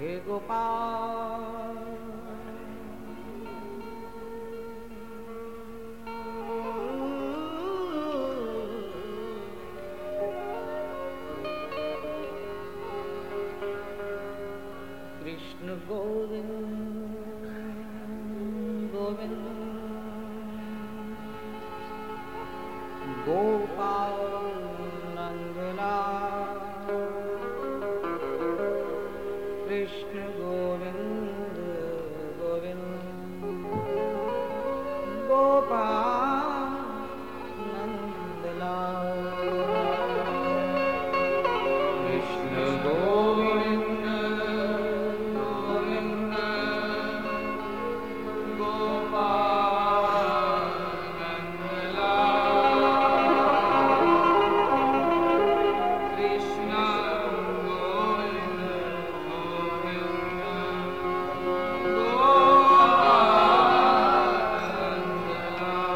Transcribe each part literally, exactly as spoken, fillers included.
हे गोपाल कृष्ण गोविंद गोविंद गोपाल नंदलाल कृष्ण गोविंद गोविंद गोपाल नंदलाल कृष्ण गोविंद गोविंद गोपाल नंदलाल कृष्ण गोविंद गोविंद गोपाल नंदलाल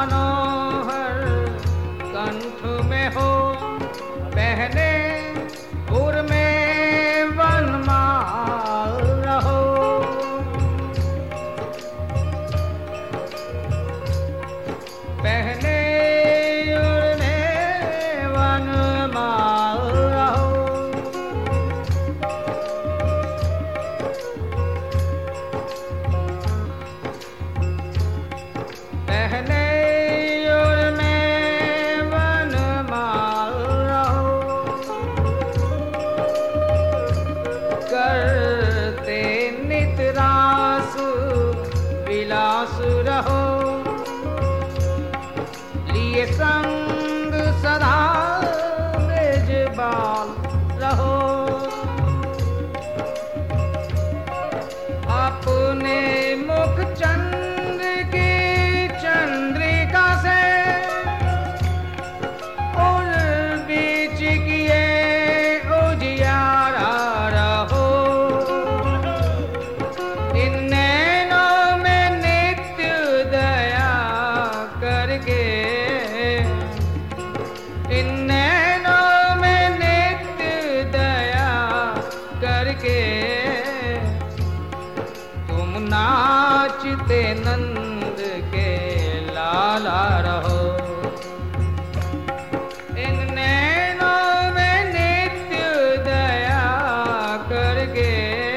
मनोहर कंठ में हो, पहने उर में वनमाल रहो। पहने उर में वनमाल रहो। पहने उर में वनमाल रहो। करते नित रास विलास रहो। लिए संग सदा मेजबान रहो। अपने मुख चंद्र की चंद्रिका से उन बीच किए उजियारा रहो। इन नैनों में नित्य दया करके, इन नैनों में नित्य दया करके तुम नाचते नंद के लाला रहो। इन नैनों में नित्य दया करके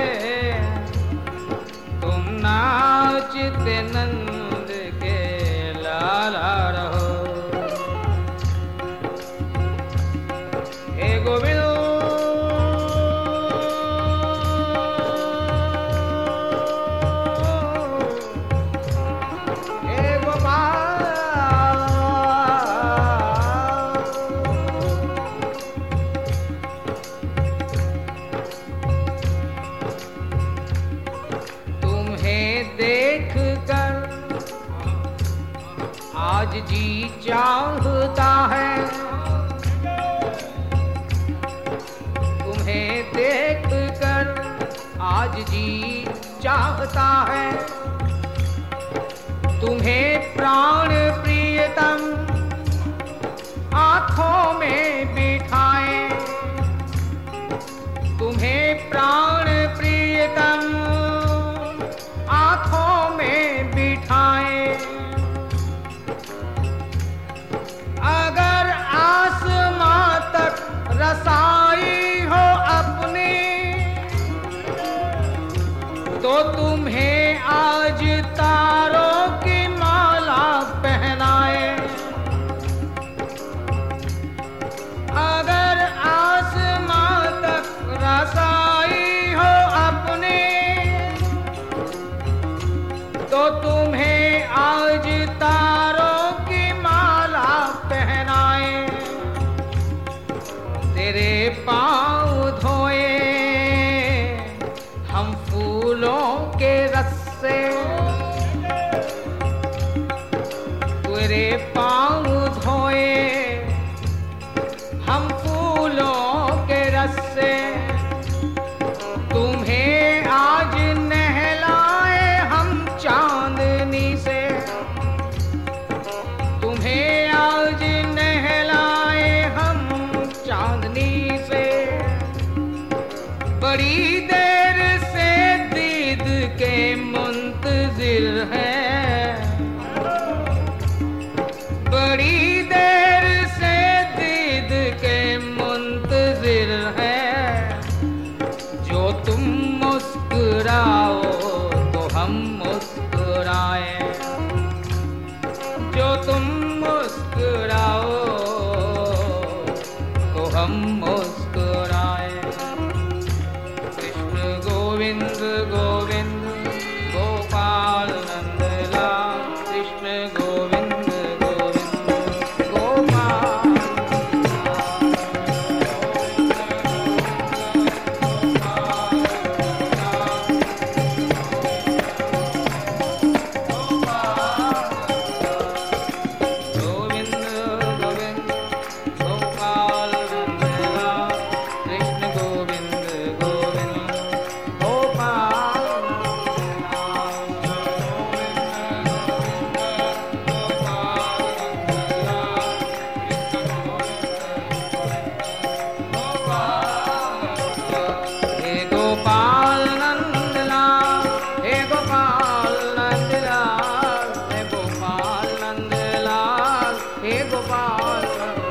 तुम नाचते नंद के लाला रहो। हे गोविंद देख कर आज जी चाहता है। तुम्हें देख कर आज जी चाहता है। तुम्हें प्राण प्रियतम आँखों में बिठाए। तुम्हें प्राण प्रियतम आँखों में बिठाए। अगर आसमां तक रसाई हो अपनी, तो तुम्हें आज तारों की माला पहनाए। अगर आसमां तक रसाई हो अपनी, तो तुम्हें आज तारों की माला पहनाए। तेरे पाँव धोए हम फूलों के रस से। तेरे पाँव धोए हम फूलों के रस से। तुम्हें आज नहलाए हम चांदनी से। तुम्हें आज नहलाए हम चांदनी से। बड़ी देर से दीद के मुंतजिर हैं। बड़ी देर से दीद के मुंतजिर हैं। जो तुम मुस्कुराओ तो हम मुस्कुराए। जो तुम मुस्कुराओ तो हम मुस्कुराए। कृष्ण गोविंद गोविंद गोपाल नंदलाल। कृष्ण गोविंद गोविंद गोपाल। गोपाल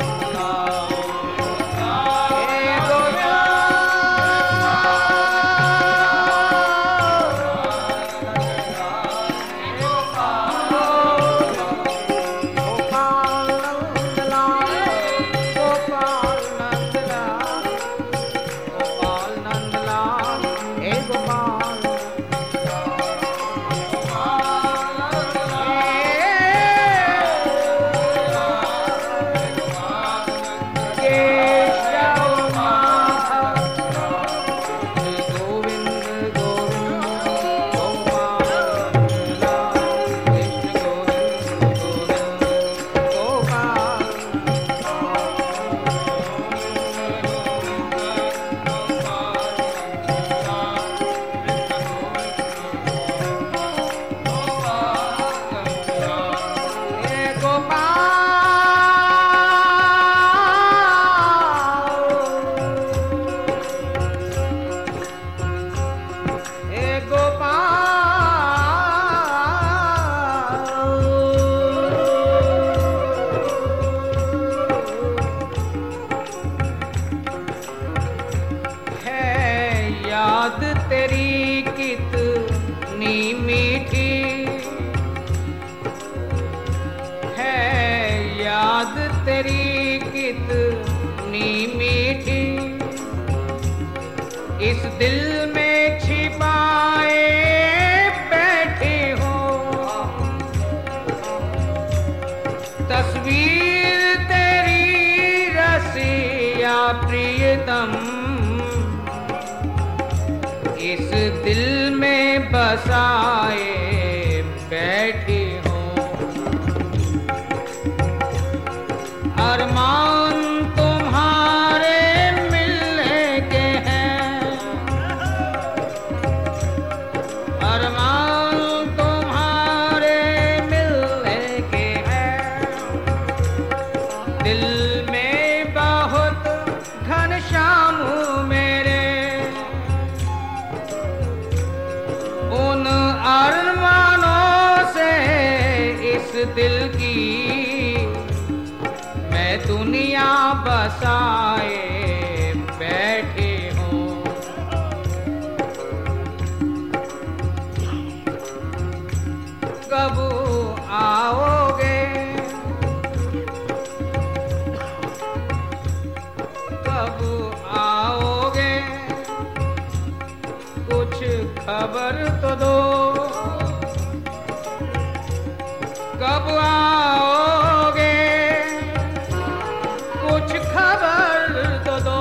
याद तेरी कितनी मीठी है, याद तेरी कितनी मीठी, इस दिल में छिपाए बैठे हो। तस्वीर तेरी रसिया प्रियतम, इस दिल में बसाए बैठी हो। अरमान तुम्हारे मिलने के हैं, अरमान तुम्हारे मिलने के हैं। दिल में बहुत घनश्याम मेरे, उन अरमानों से इस दिल की मैं दुनिया बसाए बैठे हूँ। कब आओगे, कब आओगे, कुछ खबर तो दो। कब आओगे, कुछ खबर तो दो।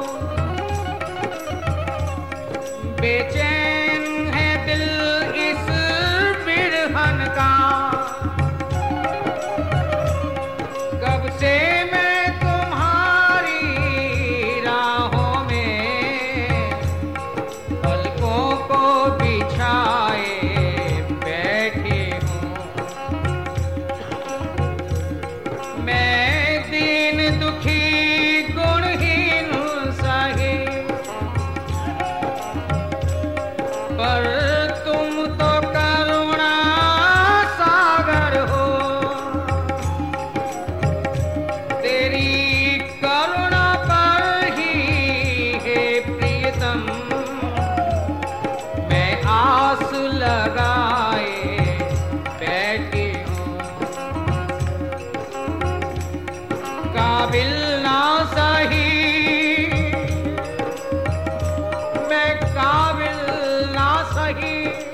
बेचैन है दिल इस बिरहन का, कब से मैं तुम्हारी राहों में पलकों को बिछाए बैठी हूँ। मैं दीन दुखी गुणहीन सही, पर तुम तो करुणा सागर हो। तेरी करुणा पर ही है प्रियतम मैं आस लगाए बैठी हूँ। काबिल ना सही, मैं काबिल ना सही,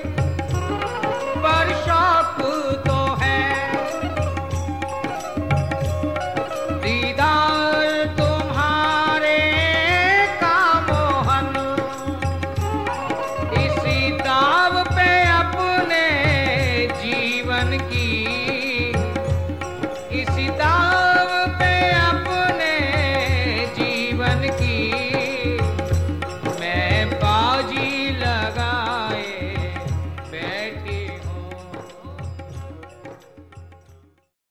पर शौक तो है। दीदार तुम्हारे का मोहन, इसी दाव पे अपने जीवन की, इसी दाव पे अपने जीवन की मैं बाजी लगाए बैठी